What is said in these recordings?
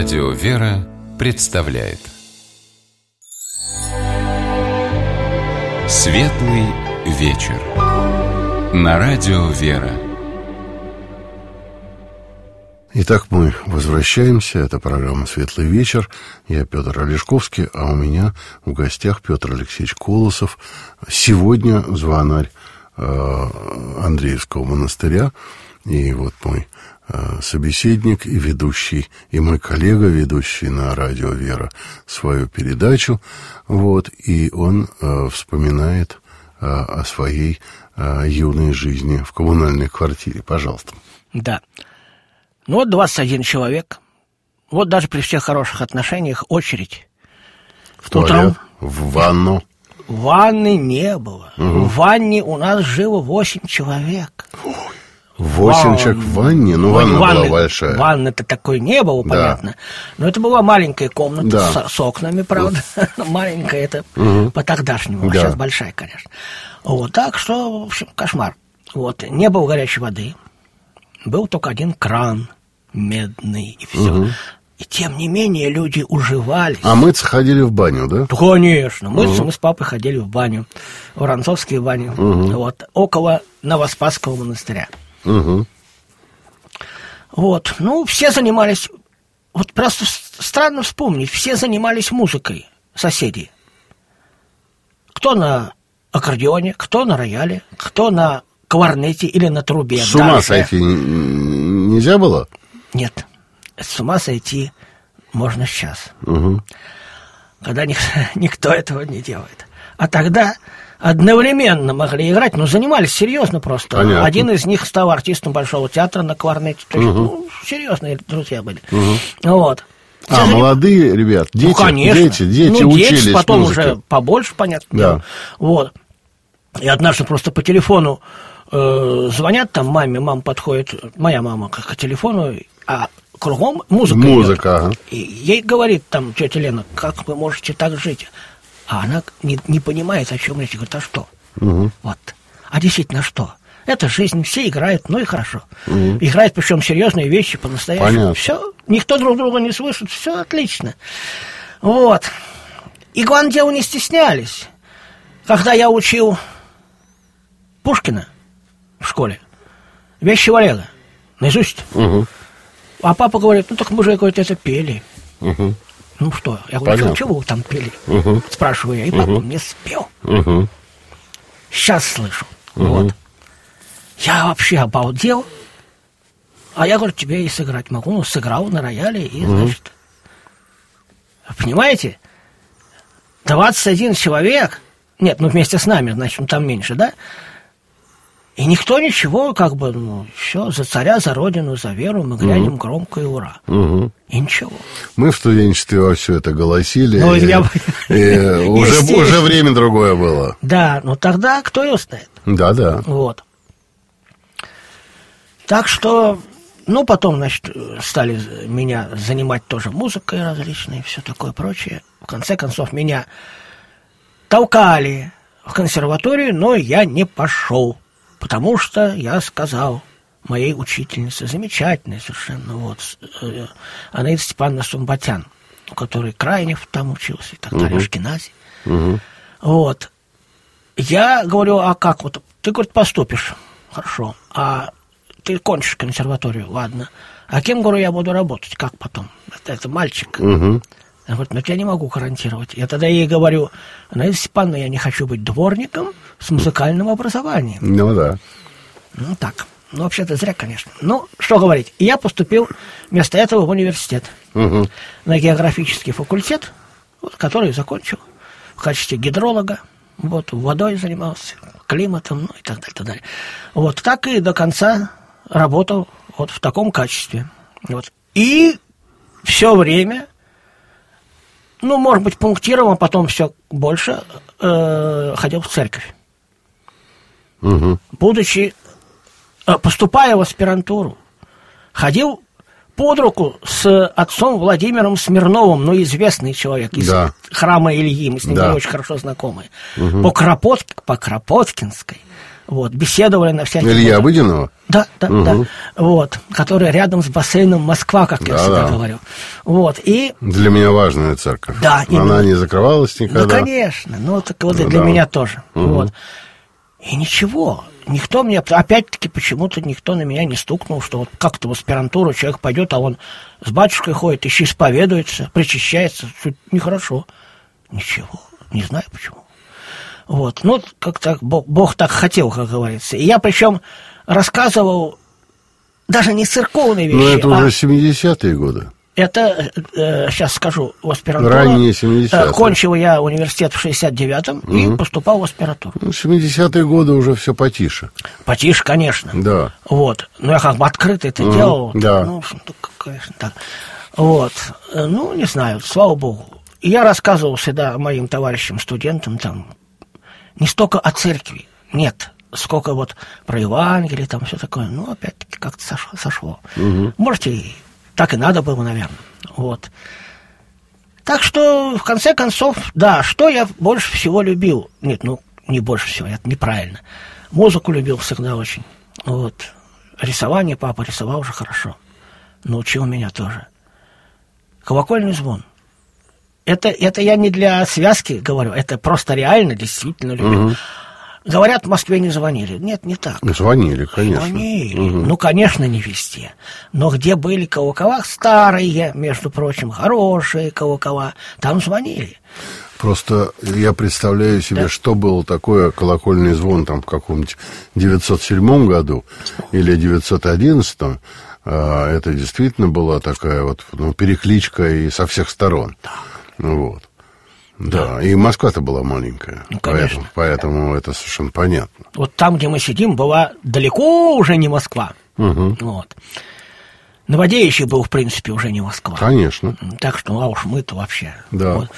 Радио «Вера» представляет Светлый вечер на Радио «Вера». Итак, мы возвращаемся. Это программа «Светлый вечер». Я Петр Олешковский, а у меня в гостях Петр Алексеевич Колосов. Сегодня звонарь Андреевского монастыря. И вот мой собеседник и ведущий, и мой коллега, ведущий на Радио «Вера» свою передачу. Вот, и он вспоминает о своей юной жизни в коммунальной квартире. Пожалуйста. Да. Ну вот 21 человек. Вот даже при всех хороших отношениях очередь. В туалет? В ванну? Ванны не было. В ванне у нас жило 8 человек. 8 человек в ванне? Ну, ванна была большая. Ванны-то такой не было, понятно. Да. Но это была маленькая комната, да, с окнами, правда. Маленькая это по-тогдашнему. Да. Сейчас большая, конечно. Вот, так что, в общем, кошмар. Вот, не было горячей воды. Был только один кран медный, и все. И тем не менее люди уживались. А мыться ходили в баню, да? Да, конечно. Мыться мы с папой ходили в баню. В Воронцовские бани. Вот, около Новоспасского монастыря. Вот, ну, все занимались. Вот просто странно вспомнить. Все занимались музыкой, соседи. Кто на аккордеоне, кто на рояле, кто на кларнете или на трубе. С ума сойти нельзя было? Нет. С ума сойти можно сейчас. Когда никто этого не делает. А тогда одновременно могли играть, но занимались серьезно просто. Понятно. Один из них стал артистом Большого театра на кларнете. То есть, ну, серьезные друзья были. Вот. Молодые ребят, дети, ну, конечно. Дети учились потом музыке. Уже побольше, понятно. Да. Вот. И однажды просто по телефону звонят там маме, мама подходит, моя мама к телефону, а кругом музыка. Ага. И ей говорит там тетя Лена: как вы можете так жить? А она не понимает, о чем речь. Говорит: а что? Вот. А действительно, что? Это жизнь, все играют, ну и хорошо. Играют, причем серьезные вещи по-настоящему. Все, никто друг друга не слышит, все отлично. Вот. И главное дело, не стеснялись. Когда я учил Пушкина в школе, вещи Валера наизусть. А папа говорит: ну так мы же, говорит, это пели. Ну что? Я говорю: чего вы там пели? Спрашиваю я. И папа мне спел. Сейчас слышу. Вот. Я вообще обалдел. А я говорю: тебе и сыграть могу. Ну, сыграл на рояле и, значит... Понимаете? 21 человек. Нет, ну вместе с нами, значит, ну там меньше, да? И никто ничего, как бы, ну, все, за царя, за родину, за веру мы глянем громко и ура. И ничего. Мы в студенчестве во все это голосили, ну, уже время другое было. Да, но тогда кто его знает? Да. Вот. Так что, ну, потом, значит, стали меня занимать тоже музыкой различной, все такое прочее. В конце концов, меня толкали в консерваторию, но я не пошел. Потому что я сказал моей учительнице, замечательной совершенно, вот, Анаида Степановна Сумбатян, у которой Крайнев там учился и так далее, Ашкенази. Вот. Я говорю: а как вот? Ты, говорит, поступишь. Хорошо. А ты кончишь консерваторию, ладно. А кем, говорю, я буду работать? Как потом? Это мальчик. Она говорит: ну, я не могу гарантировать. Я тогда ей говорю: Анаида Степановна, я не хочу быть дворником с музыкальным образованием. Ну, да. Ну, так. Ну, вообще-то зря, конечно. Ну, что говорить. И я поступил вместо этого в университет. На географический факультет, вот, который закончил в качестве гидролога. Вот, водой занимался, климатом, ну, и так далее, так далее. Вот, так и до конца работал вот в таком качестве. Вот. И все время... Ну, может быть, пунктировал, а потом все больше ходил в церковь. Будучи, поступая в аспирантуру, ходил под руку с отцом Владимиром Смирновым, ну, известный человек из храма Ильи, мы с ним были очень хорошо знакомы, по Кропоткинской. Вот, беседовали на всякие... Илья Выдинова? Да. Вот, который рядом с бассейном Москва, как я всегда говорю. Вот, и... Для меня важная церковь. Да, она не закрывалась никогда. Ну, конечно. Ну, так вот и для меня тоже. Вот. И ничего. Никто мне... Опять-таки, почему-то никто на меня не стукнул, что вот как-то в аспирантуру человек пойдет, а он с батюшкой ходит, еще исповедуется, причащается. Нехорошо. Ничего. Не знаю почему. Вот, ну, как-то Бог так хотел, как говорится. И я, причем, рассказывал даже не церковные вещи. Но это уже 70-е годы. Это, сейчас скажу, в аспирантуру. Ранние 70-е. Кончил я университет в 69-м и поступал в аспирантуру. Ну, 70-е годы уже все потише. Потише, конечно. Да. Вот. Но я как бы открыто это делал. Да. Ну, в общем-то, конечно, так. Вот. Ну, не знаю, слава богу. И я рассказывал всегда моим товарищам, студентам там, не столько о церкви, нет, сколько вот про Евангелие, там все такое. Ну, опять-таки, как-то сошло. Можете, так и надо было, наверное. Вот. Так что, в конце концов, да, что я больше всего любил? Нет, ну, не больше всего, это неправильно. Музыку любил всегда очень. Вот. Рисование папа рисовал уже хорошо. Научил меня тоже. Колокольный звон. Это я не для связки говорю, это просто реально, действительно любил. Говорят, в Москве не звонили. Нет, не так. Звонили, конечно. Звонили. Ну, конечно, не везде. Но где были колокола старые, между прочим, хорошие колокола, там звонили. Просто я представляю себе, что было такое колокольный звон там в каком-нибудь 907 году или 911. Это действительно была такая вот перекличка и со всех сторон. Да. Вот. Да, и Москва-то была маленькая, ну, поэтому это совершенно понятно. Вот там, где мы сидим, была далеко уже не Москва. Вот. Новодевичий был, в принципе, уже не Москва. Конечно. Так что, а уж мы-то вообще. Да. Вот.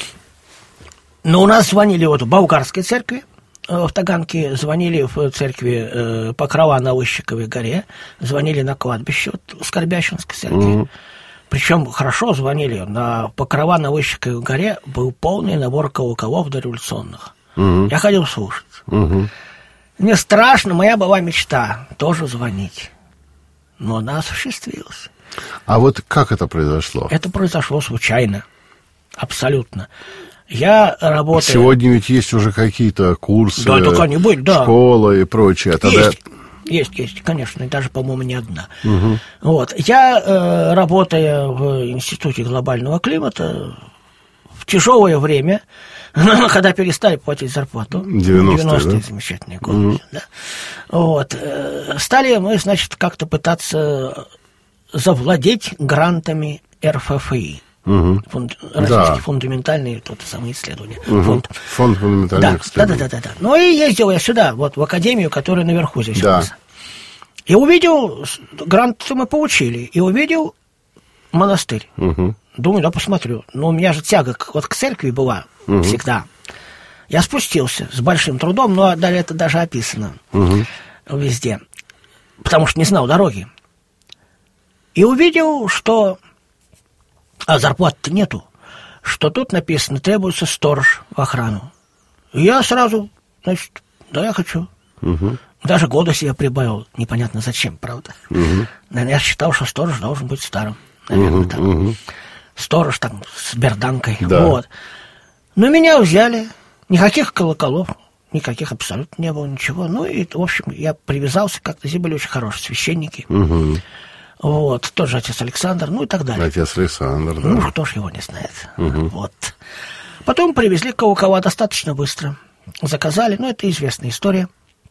Но у нас звонили вот в Болгарской церкви, в Таганке, звонили в церкви Покрова на Лыщиковой горе, звонили на кладбище вот, Скорбященской церкви. Причем хорошо звонили. На Покрова на Лыщиковой горе был полный набор колоколов дореволюционных. Я ходил слушать. Мне страшно, моя была мечта тоже звонить. Но она осуществилась. А вот как это произошло? Это произошло случайно. Абсолютно. Я работаю... Сегодня ведь есть уже какие-то курсы, да, да. школа и прочее. Тогда... Есть, конечно, и даже, по-моему, не одна. Вот. Я, работая в Институте глобального климата, в тяжелое время, когда перестали платить зарплату, 90-е, да? Замечательные годы, да? Вот, стали мы, значит, как-то пытаться завладеть грантами РФФИ. Российский фундаментальный тот самый исследование. Фонд фундаментальных исследований. Да. Ну и ездил я сюда, вот в академию, которая наверху здесь у нас. И увидел, грант мы получили, и увидел монастырь. Думаю, да, посмотрю. Но у меня же тяга вот к церкви была всегда. Я спустился с большим трудом, но далее это даже описано везде, потому что не знал дороги. И увидел, что... А зарплаты-то нету. Что тут написано, требуется сторож в охрану. И я сразу, значит, да, я хочу. Даже года себе прибавил. Непонятно зачем, правда. Наверное, я считал, что сторож должен быть старым. Наверное, так. Сторож там с берданкой. Да. Вот. Но меня взяли. Никаких колоколов. Никаких абсолютно не было, ничего. Ну и, в общем, я привязался как-то. Здесь были очень хорошие священники. Вот, тоже отец Александр, ну и так далее. Отец Александр, да. Ну, кто ж его не знает. Вот. Потом привезли колокола достаточно быстро. Заказали, ну, это известная история.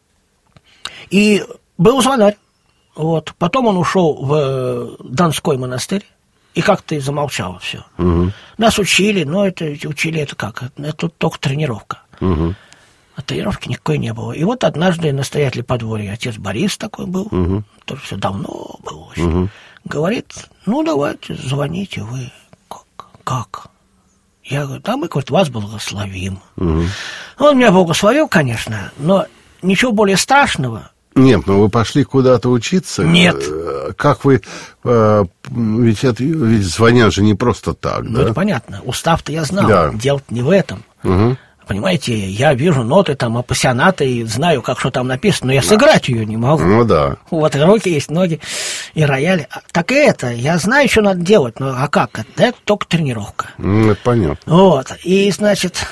И был звонарь. Вот. Потом он ушел в Донской монастырь. И как-то и замолчало все. Нас учили, но учили это как? Это только тренировка. А тренировки никакой не было. И вот однажды настоятель подворья, отец Борис такой был, тоже все давно было очень, говорит, ну, давайте, звоните вы. Как? Я говорю, да мы, говорит, вас благословим. Он меня благословил, конечно, но ничего более страшного. Нет, но вы пошли куда-то учиться? Нет. Как вы... Ведь звонят же не просто так, ну, да? это понятно. Устав-то я знал. Да. Дело не в этом. Понимаете, я вижу ноты там апассионата и знаю, как что там написано, но я сыграть ее не могу. Ну да. Вот и руки есть, ноги, и рояль. Так и это, я знаю, что надо делать, но а как? Это только тренировка. Это понятно. Вот, и, значит,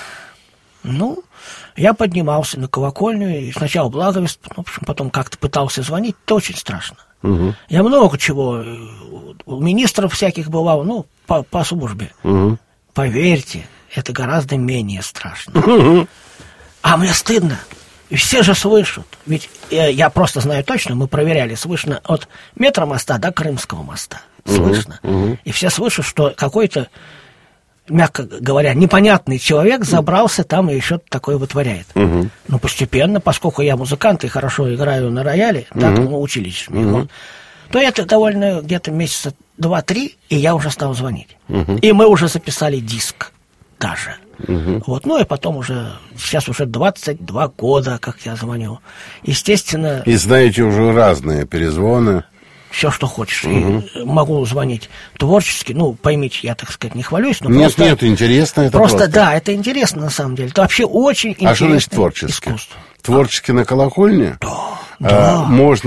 я поднимался на колокольню, и сначала благовествовал, в общем, потом как-то пытался звонить, это очень страшно. Угу. Я много чего, у министров всяких бывал, по службе. Угу. Поверьте, это гораздо менее страшно. А мне стыдно. И все же слышат. Ведь я просто знаю точно, мы проверяли, слышно от метра моста до Крымского моста. Слышно. И все слышат, что какой-то, мягко говоря, непонятный человек забрался там и что-то такое вытворяет. Но постепенно, поскольку я музыкант и хорошо играю на рояле, так научились мне. То это довольно где-то месяца 2-3, и я уже стал звонить. И мы уже записали диск даже. Вот, и потом уже, сейчас уже 22 года, как я звоню. Естественно... И знаете уже разные перезвоны. Все, что хочешь. И могу звонить творчески. Поймите, я, так сказать, не хвалюсь. Но нет, интересно это просто. Да, это интересно, на самом деле. Это вообще очень интересно. А что значит творчески? Искусство. Творчески на колокольне? Да.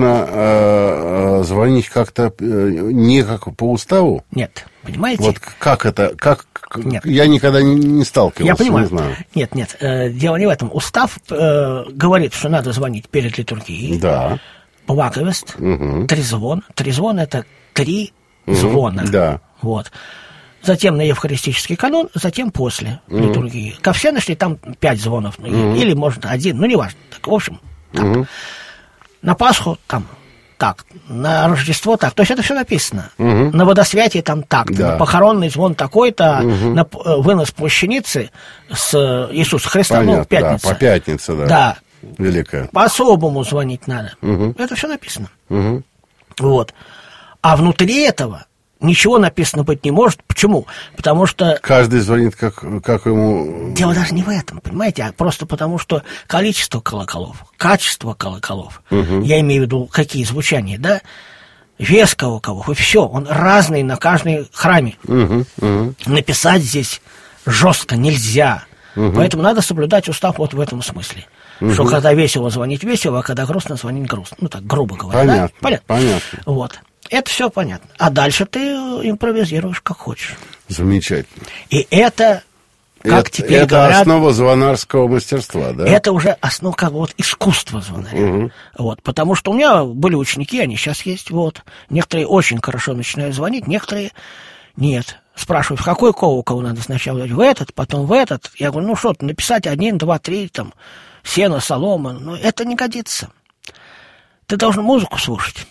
Можно звонить как-то не как по уставу? Нет, понимаете? Вот как это? Нет. Я никогда не сталкивался, я понимаю. Не знаю. Нет, дело не в этом. Устав говорит, что надо звонить перед литургией. Да. Благовест, трезвон. Трезвон — это 3 звона. Да. Вот. Затем на евхаристический канон, затем после литургии. Ко всеночной там 5 звонов. Или, может, 1, неважно. Так, в общем, так. На Пасху там так, на Рождество так. То есть это все написано. На водосвятие там так-то, да. На похоронный звон такой-то, на вынос плащаницы с Иисуса Христа, понятно, пятница. Да, по пятнице, да. Да. Великая. По-особому звонить надо. Это все написано. Вот. А внутри этого ничего написано быть не может. Почему? Потому что... Каждый звонит, как ему... Дело даже не в этом, понимаете, а просто потому, что количество колоколов, качество колоколов, я имею в виду, какие звучания, да, вес колоколов, и все, он разный на каждой храме. Написать здесь жестко нельзя. Поэтому надо соблюдать устав вот в этом смысле. Что когда весело звонить весело, а когда грустно звонить грустно. Так, грубо говоря. Понятно, да? понятно. Вот. Это все понятно. А дальше ты импровизируешь как хочешь. Замечательно. И это, как теперь это говорят... основа звонарского мастерства, да? Это уже основа искусства звонаря. Вот, потому что у меня были ученики, они сейчас есть, вот. Некоторые очень хорошо начинают звонить, некоторые нет. Спрашивают, в какой колокол надо сначала? В этот, потом в этот. Я говорю, что-то написать 1, 2, 3, там, сено, солома. Но это не годится. Ты должен музыку слушать.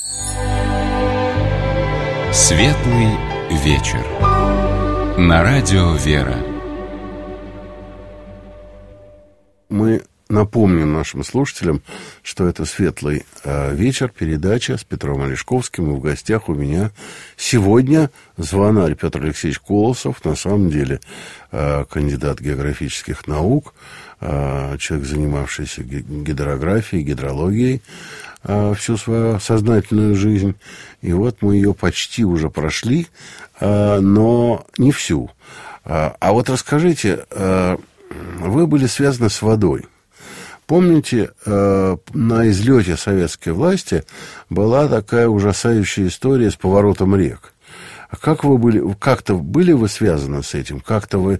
Светлый вечер. На радио «Вера». Мы напомним нашим слушателям, что это «Светлый вечер», передача с Петром Олешковским. И в гостях у меня сегодня звонарь Петр Алексеевич Колосов, на самом деле кандидат географических наук, человек, занимавшийся гидрографией, гидрологией всю свою сознательную жизнь. И вот мы ее почти уже прошли, но не всю. А вот расскажите, вы были связаны с водой. Помните, на излете советской власти была такая ужасающая история с поворотом рек. А как-то были вы связаны с этим? Как-то вы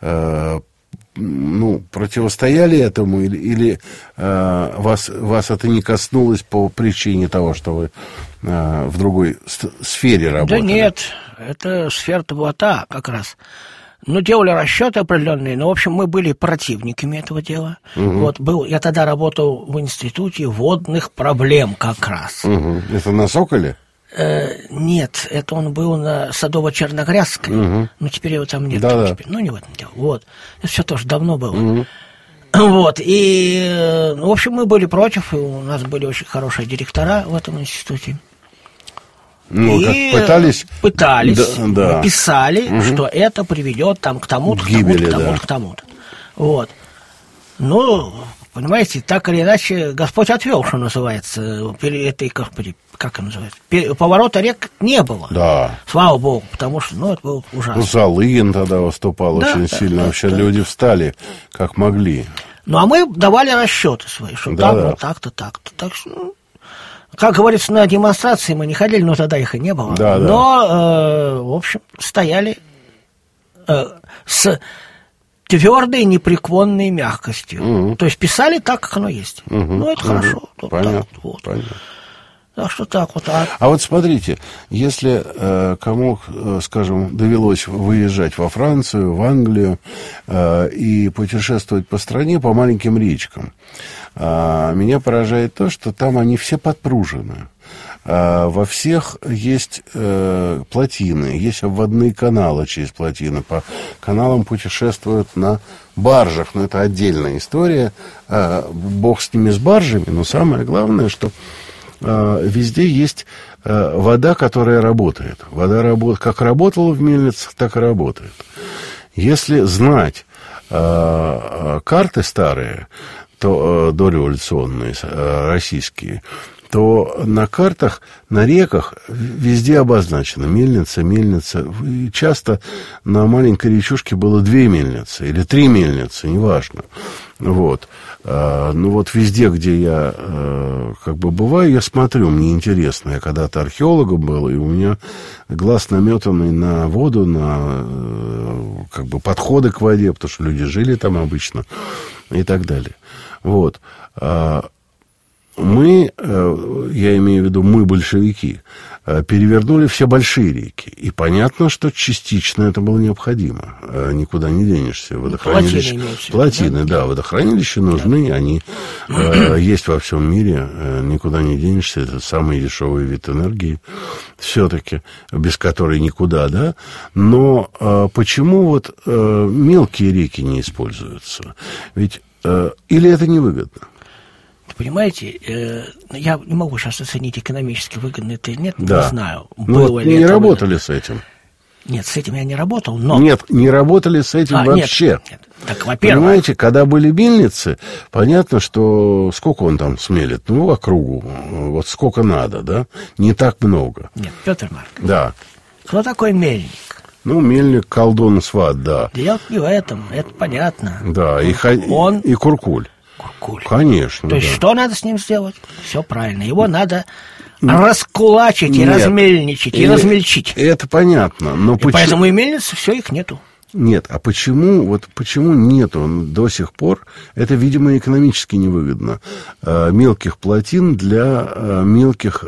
противостояли этому, или вас это не коснулось по причине того, что вы в другой сфере работали? Да нет, это сфера-то была та как раз. Делали расчеты определенные, но, в общем, мы были противниками этого дела. Я тогда работал в институте водных проблем как раз. Это на Соколе? Нет, это он был на Садово-Черногрязской, но теперь его там нет. Да. Не в этом дело. Вот. Это все тоже давно было. Вот. И, в общем, мы были против, и у нас были очень хорошие директора в этом институте. И пытались, да. Писали, что это приведет там к тому-то, к тому-то. Вот. Понимаете, так или иначе, Господь отвел, что называется, этой, как он называется, поворота рек не было. Да. Слава богу, потому что, это было ужасно. Залыгин тогда выступал очень сильно. Вообще люди встали как могли. А мы давали расчеты свои, что там вот так-то, так-то. Так что, как говорится, на демонстрации мы не ходили, но тогда их и не было. Но, в общем, стояли с твердой, непреклонной мягкостью. То есть писали так, как оно есть. Это хорошо. Понятно. Так что так вот. А вот смотрите, если кому, скажем, довелось выезжать во Францию, в Англию и путешествовать по стране, по маленьким речкам, меня поражает то, что там они все подпружены. Во всех есть плотины, есть обводные каналы через плотины. По каналам путешествуют на баржах, но это отдельная история. Бог с ними, с баржами, но самое главное, что везде есть вода, которая работает. Вода работает, как работала в мельницах, так и работает. Если знать карты старые, то дореволюционные, российские, то на картах, на реках везде обозначено мельница. И часто на маленькой речушке было 2 мельницы или 3 мельницы, неважно. Везде, где я бываю, я смотрю, мне интересно. Я когда-то археологом был, и у меня глаз наметанный на воду, на подходы к воде, потому что люди жили там обычно и так далее. Мы, я имею в виду, мы, большевики, перевернули все большие реки. И понятно, что частично это было необходимо. Никуда не денешься. Плотины, водохранилища нужны. Они есть во всем мире. Никуда не денешься. Это самый дешевый вид все-таки, без которой никуда, да? Но почему мелкие реки не используются? Ведь или это невыгодно? Понимаете, я не могу сейчас оценить, экономически выгодно это или нет, не знаю. Было ли не это работали выгодно с этим? Нет, с этим я не работал, но... Нет, не работали с этим вообще. Нет. Так, во-первых... Понимаете, когда были мельницы, понятно, что сколько он там смелит? Округу, сколько надо, да? Не так много. Нет, Петр Маркович. Да. Кто такой мельник? Мельник, колдун, сват, да. Дело не в этом, это понятно. Да, и куркуль. Конечно. То есть, что надо с ним сделать? Все правильно. Его надо раскулачить и размельничать, и размельчить. Это понятно. Но поэтому и мельницы, все, их нету. Нет, а почему нету до сих пор? Это, видимо, экономически невыгодно. Мелких плотин для мелких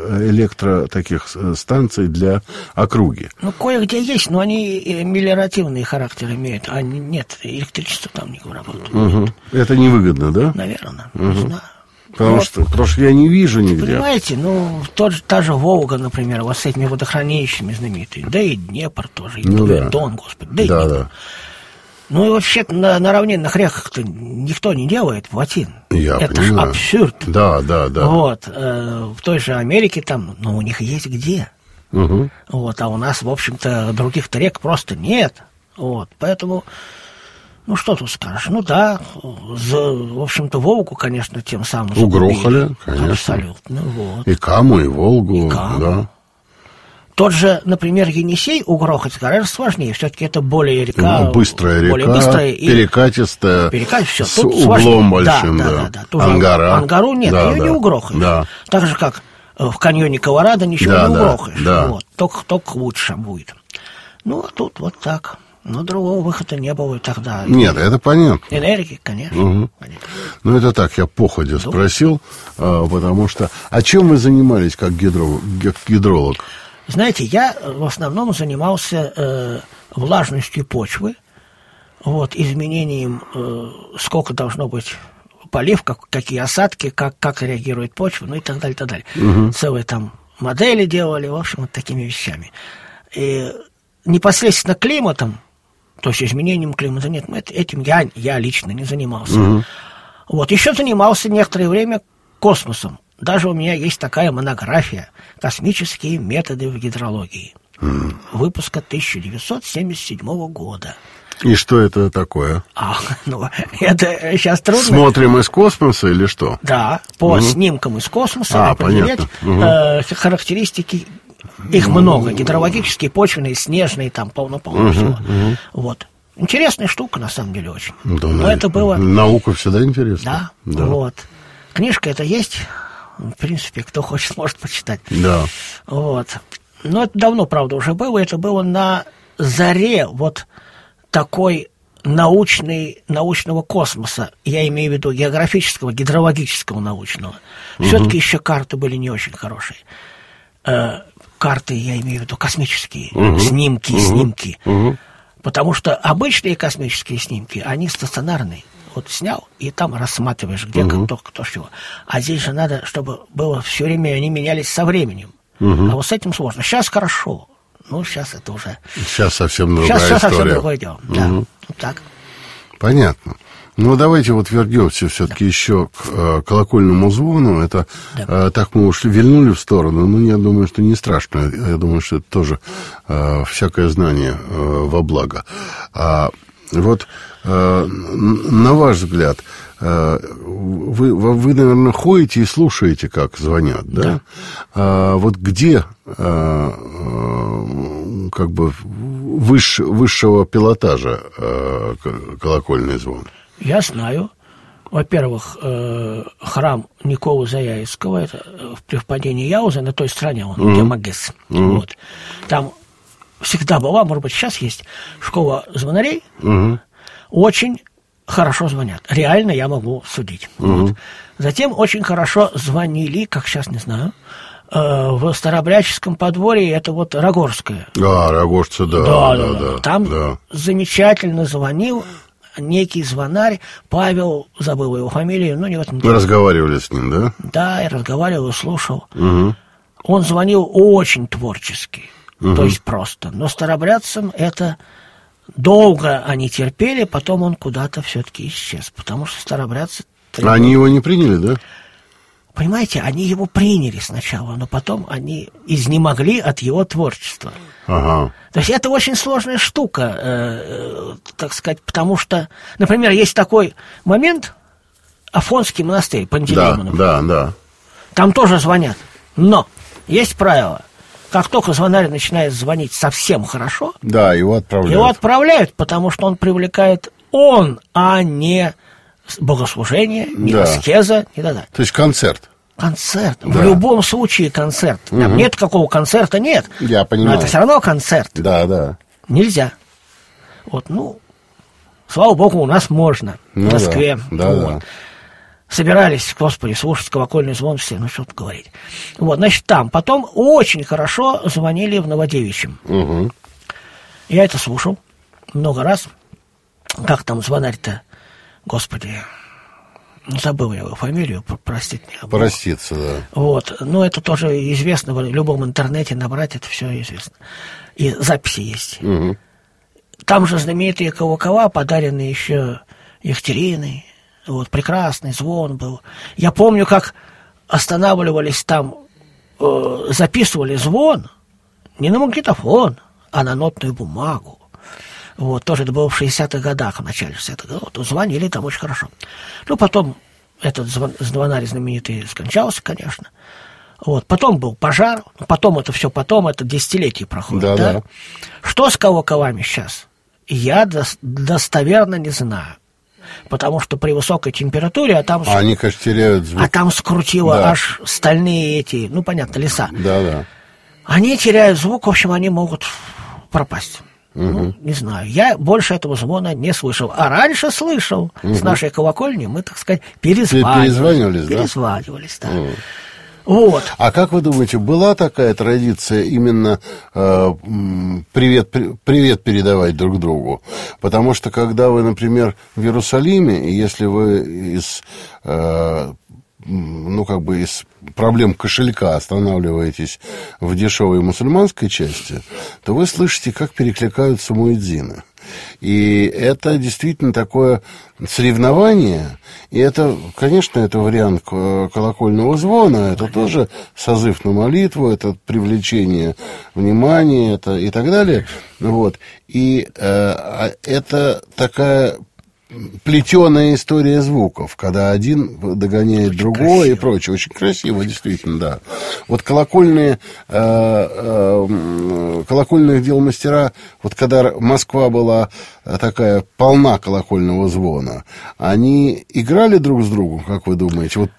станций для округи. Кое-где есть, но они мелиоративный характер имеют. А нет, электричество там не работает. Это невыгодно, да? Наверное, не знаю. Потому что я не вижу нигде. Понимаете, та же Волга, например, с этими водохранилищами знаменитыми, да и Днепр тоже, и Дон, господи, да и Днепр. И вообще на равнинных реках-то никто не делает плотин. Это ж абсурд. Да. В той же Америке там, у них есть где. А у нас, в общем-то, других-то рек просто нет. Поэтому... что тут скажешь? В общем-то, Волгу, конечно, тем самым угрохали, конечно. Абсолютно, И Каму, и Волгу, да. Тот же, например, Енисей угрохать гораздо сложнее. Все-таки это более река... быстрая река, перекатистая, с углом большим, да. Ангару нет, ее не угрохаешь. Да. Так же, как в каньоне Колорадо ничего не угрохаешь. Только лучше будет. А тут вот так. Но другого выхода не было тогда. Нет, это понятно. Энергии, конечно. Это так, я походя спросил, потому что... А чем вы занимались как гидролог? Знаете, я в основном занимался влажностью почвы, изменением, сколько должно быть полив, какие осадки, как реагирует почва, и так далее, и так далее. Целые там модели делали, в общем, такими вещами. И непосредственно климатом, то есть изменением климата, нет, этим я лично не занимался. Еще занимался некоторое время космосом. Даже у меня есть такая монография «Космические методы в гидрологии». Выпуска 1977 года. И что это такое? Это сейчас трудно. Смотрим из космоса или что? Да, по снимкам из космоса определять характеристики. Их много. Гидрологические, почвенные, снежные, там полно-полно всего. Вот. Интересная штука, на самом деле, очень. Да, но это было... Наука всегда интересна. Да, вот. Книжка эта есть. В принципе, кто хочет, может почитать. Да. Вот. Но это давно, правда, уже было. Это было на заре вот такой научного космоса. Я имею в виду географического, гидрологического научного. Все-таки еще карты были не очень хорошие. Карты, я имею в виду космические. Снимки. Потому что обычные космические снимки, они стационарные. Вот снял, и там рассматриваешь, где кто чего. А здесь же надо, чтобы было все время, они менялись со временем. А вот с этим сложно. Сейчас хорошо. Ну, сейчас это уже... Сейчас совсем другая история. Сейчас совсем другое дело. Да, вот так. Понятно. Ну, давайте вот вернемся все-таки еще к колокольному звону. Это так мы ушли, вильнули в сторону. Ну, я думаю, что не страшно. Я думаю, что это тоже всякое знание во благо. Вот на ваш взгляд, вы, наверное, ходите и слушаете, как звонят, да? Вот где как бы высшего пилотажа колокольный звон? Я знаю. Во-первых, храм Николы Заяевского, это при впадении Яузы, на той стороне, где Магес. Вот. Там всегда была, может быть, сейчас есть школа звонарей. Очень хорошо звонят. Реально я могу судить. Вот. Затем очень хорошо звонили, как сейчас не знаю, в Старообрядческом подворье, это вот Рогорское. Рогорцы, да. Там замечательно звонил некий звонарь, Павел, забыл его фамилию, но не в этом деле. Вы разговаривали с ним, да? Да, я разговаривал и слушал. Он звонил очень творчески, то есть просто. Но старообрядцам это... Долго они терпели, потом он куда-то все-таки исчез, потому что старообрядцы... Они его не приняли, да? Понимаете, они его приняли сначала, но потом они изнемогли от его творчества. То есть это очень сложная штука, так сказать, потому что, например, есть такой момент, Афонский монастырь, Пантелеймонов. Да. Там тоже звонят, но есть правило. Как только звонарь начинает звонить совсем хорошо, его отправляют. Его отправляют, потому что он привлекает а не богослужение, не аскеза, не да. То есть концерт. Концерт. Да. В любом случае концерт. Там нет какого концерта, нет. Я понимаю. Но это все равно концерт. Да. Нельзя. Вот, слава богу, у нас можно. В Москве. Да. Собирались, Господи, слушать колокольный звон все, что тут говорить. Вот, значит, там. Потом очень хорошо звонили в Новодевичьем. Я это слушал много раз. Как там звонарь-то, Господи, забыл я его фамилию, простить не могу. Проститься, да. Вот, это тоже известно, в любом интернете набрать, это все известно. И записи есть. Там же знаменитые колокола, подаренные еще Екатериной. Вот, прекрасный звон был. Я помню, как останавливались там, записывали звон не на магнитофон, а на нотную бумагу. Вот, тоже это было в 60-х годах, в начале 60-х годов. Вот, звонили там очень хорошо. Потом этот звонарь знаменитый скончался, конечно. Вот, потом был пожар, потом это десятилетие проходит. Да? Что с колоколами сейчас? Я достоверно не знаю. Потому что при высокой температуре, они, конечно, теряют звук. А там скрутило аж стальные эти, понятно, леса. Да. Они теряют звук, в общем, они могут пропасть. Не знаю. Я больше этого звона не слышал. А раньше слышал. С нашей колокольни мы, так сказать, перезванивались, да. Вот. А как вы думаете, была такая традиция именно привет передавать друг другу? Потому что, когда вы, например, в Иерусалиме, и если вы из проблем кошелька останавливаетесь в дешевой мусульманской части, то вы слышите, как перекликаются муэдзины. И это действительно такое соревнование. И это, конечно, это вариант колокольного звона, это тоже созыв на молитву, это привлечение внимания, это и так далее. Вот. И это такая плетеная история звуков, когда один догоняет очень другой красиво. И прочее. Очень красиво, действительно, да. Вот колокольных дел мастера, вот когда Москва была такая полна колокольного звона, они играли друг с другом, как вы думаете? Вот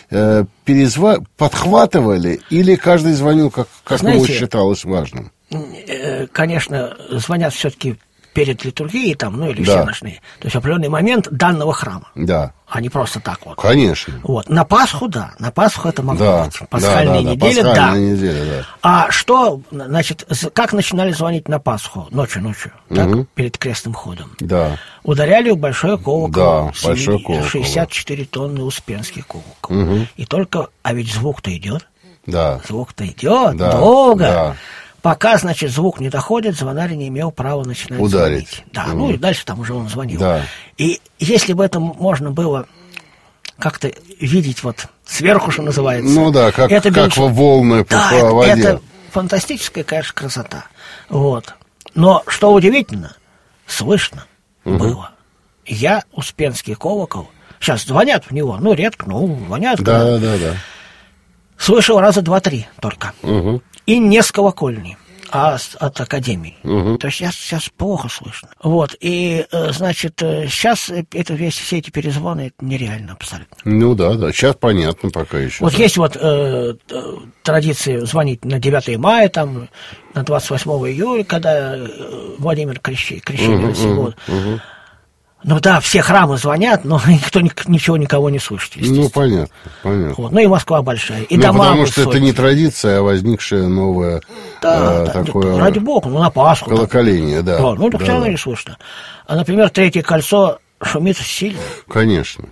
подхватывали или каждый звонил, как ему считалось важным? Конечно, звонят все-таки перед литургией, там, ну, или все ночные. То есть определенный момент данного храма. Да. А не просто так вот. Конечно. Вот. На Пасху, да. На Пасху это могло быть. Пасхальные недели, Пасхальные недели, да. А что, значит, как начинали звонить на Пасху? Ночью, так, перед крестным ходом. Да. Ударяли в большой колокол. Да, большой колокол. 64 тонны Успенский колокол. И только, а ведь звук-то идет. Да. Звук-то идет долго. Да. Пока, значит, звук не доходит, звонарь не имел права начинать звонить. Да, ну и дальше там уже он звонил. Да. И если бы это можно было как-то видеть вот сверху, что называется. Ну да, как волны по воде. Это фантастическая, конечно, красота. Вот. Но, что удивительно, слышно было. Я Успенский колокол, сейчас звонят в него, ну, редко, ну, звонят. Да. Слышал раза 2-3 только. И не с колокольни, а от академии. То есть сейчас плохо слышно. Вот. И, значит, сейчас все эти перезвоны это нереально абсолютно. Ну да. Сейчас понятно пока еще. Вот есть вот традиция звонить на 9 мая, там, на 28 июля, когда Владимир крещение год. Ну да, все храмы звонят, но никто ничего никого не слышит. Ну, понятно. Вот. Ну и Москва большая. И дома потому что это не традиция, а возникшее новое такое... ради бога, на Пасху. Колоколение, да. Ну, так все равно не слышно. А, например, Третье кольцо шумит сильно. Конечно.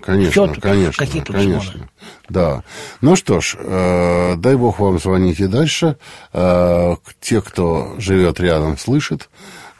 Да. Ну что ж, дай бог вам звонить и дальше. Те, кто живет рядом, слышит.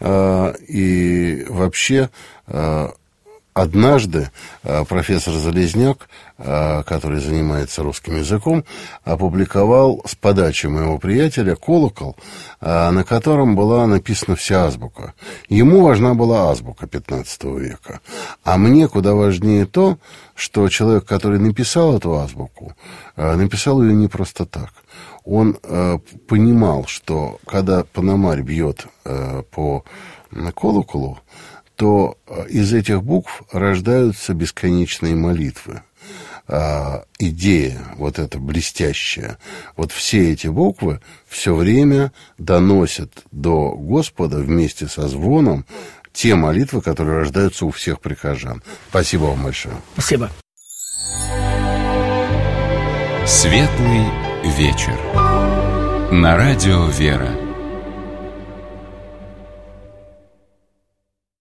И вообще... Однажды профессор Залезняк, который занимается русским языком, опубликовал с подачи моего приятеля колокол, на котором была написана вся азбука. Ему важна была азбука XV века. А мне куда важнее то, что человек, который написал эту азбуку, написал ее не просто так. Он понимал, что когда Пономарь бьет по колоколу, то из этих букв рождаются бесконечные молитвы. Идея вот эта блестящая, вот все эти буквы все время доносят до Господа вместе со звоном те молитвы, которые рождаются у всех прихожан. Спасибо вам большое. Спасибо. Светлый вечер. На радио «Вера».